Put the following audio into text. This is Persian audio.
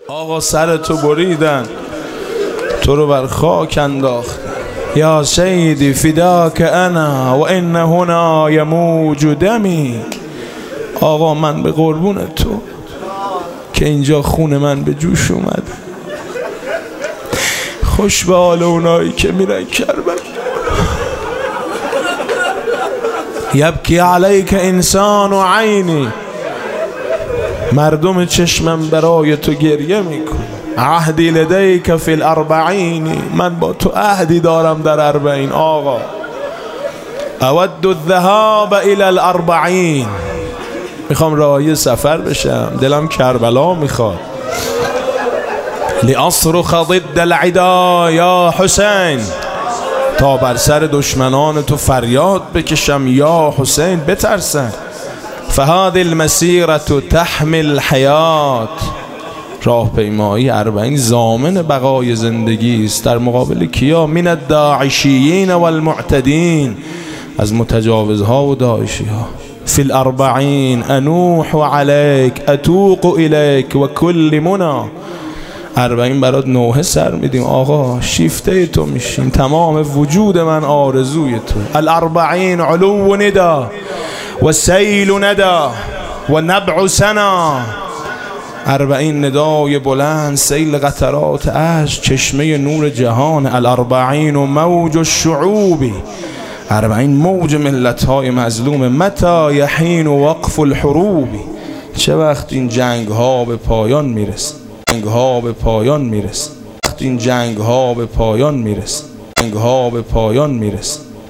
آقا سر تو بریدن، تو رو بر خاک انداخت. یا سیدی فداک انا و ان هنا یموج دمی. آقا من به قربون تو که اینجا خون من به جوش اومد. خوش به حال اونایی که میرن کربلا. یبکی علیک انسان و عینی، مردم چشمم برای تو گریه میکن. عهدی لدیک فی الاربعین، من با تو عهدی دارم در 40. آقا اود الذهاب الی الاربعین، میخوام راهی سفر بشم، دلم کربلا میخواد. لاصرخ ضد العدا یا حسین، تا بر سر دشمنان تو فریاد بکشم یا حسین بترسن. فهذه المسیرة تحمل الحیات، راهپیمایی 40 ضامن بقای زندگی است. در مقابل کیا؟ من الداعشیین والمعتدین، از متجاوزها و داعشی ها. فی الاربعین انوح علیک اتوق الیک و کل منا. 40 برات نوحه سر میدیم آقا، شیفته تو میشین، تمام وجود من آرزوی تو. الاربعین علو ندا و سیل ندا و نبع سنا. 40 ندای بلند، سیل قطرات اشک، چشمه نور جهان. الاربعین موج الشعوب، 40 موج ملت‌های مظلوم. متی یحین وقف الحروب، چه وقت این جنگ ها به پایان میرسه؟ جنگ ها به پایان میرسه. وقت این جنگ ها به پایان میرسه. جنگ ها به پایان میرسه.